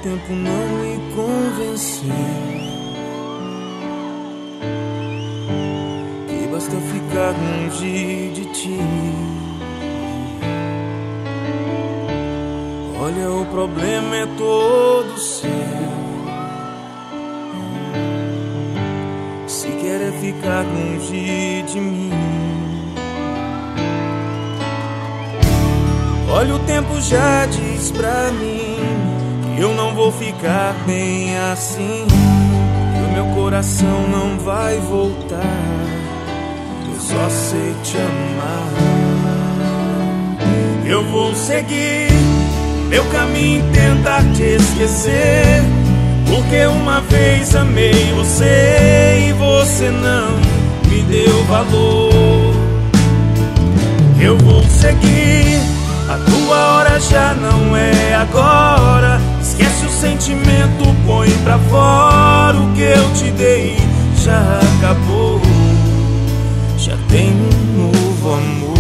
tempo não me convenceu que basta ficar longe de ti. Olha, o problema é todo seu. Se quer é ficar longe de mim. Olha, o tempo já diz pra mim que eu não vou ficar bem assim, que o meu coração não vai voltar. Eu só sei te amar. Eu vou seguir meu caminho, tentar te esquecer, porque uma vez amei você e você não me deu valor. Eu vou seguir, a tua hora já não é agora. Esquece o sentimento, põe pra fora. O que eu te dei já acabou. Já tem um novo amor.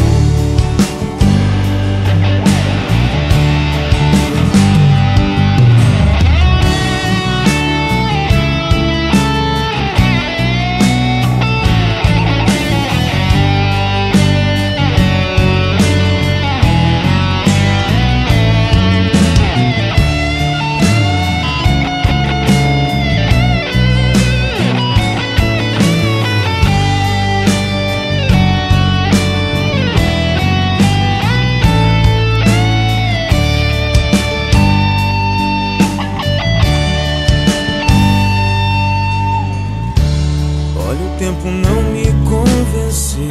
O tempo não me convenceu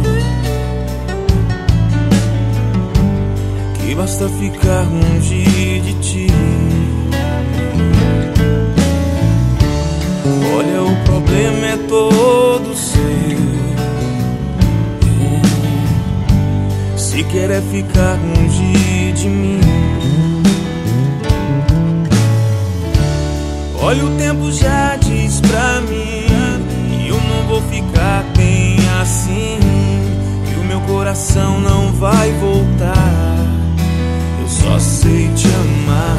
que basta ficar longe de ti. Olha, o problema é todo seu. Se quer é ficar longe de mim. Olha, o tempo já diz pra mim que eu não vou ficar bem assim, que o meu coração não vai voltar. Eu só sei te amar.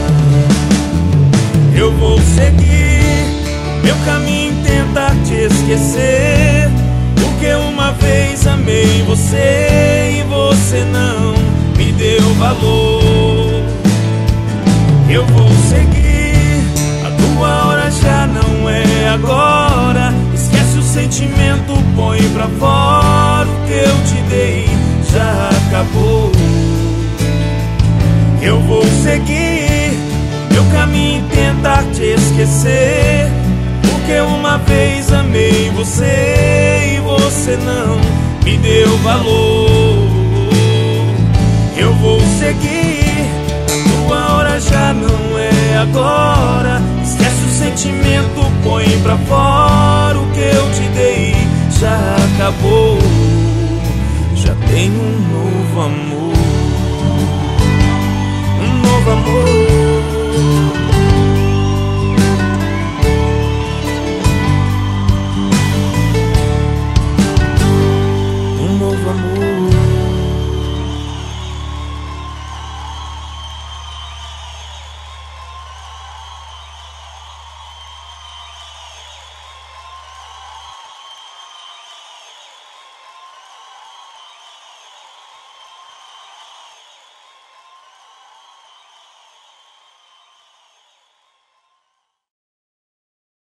Eu vou seguir meu caminho, tentar te esquecer, porque uma vez amei você e você não me deu valor. Eu vou seguir, a tua hora já não é agora. Esquece o sentimento, põe pra fora. O que eu te dei já acabou. Eu vou seguir meu caminho, tentar te esquecer, porque uma vez amei você e você não me deu valor. Eu vou seguir, a tua hora já não é agora. Esquece o sentimento, põe pra fora. O que eu te dei já acabou.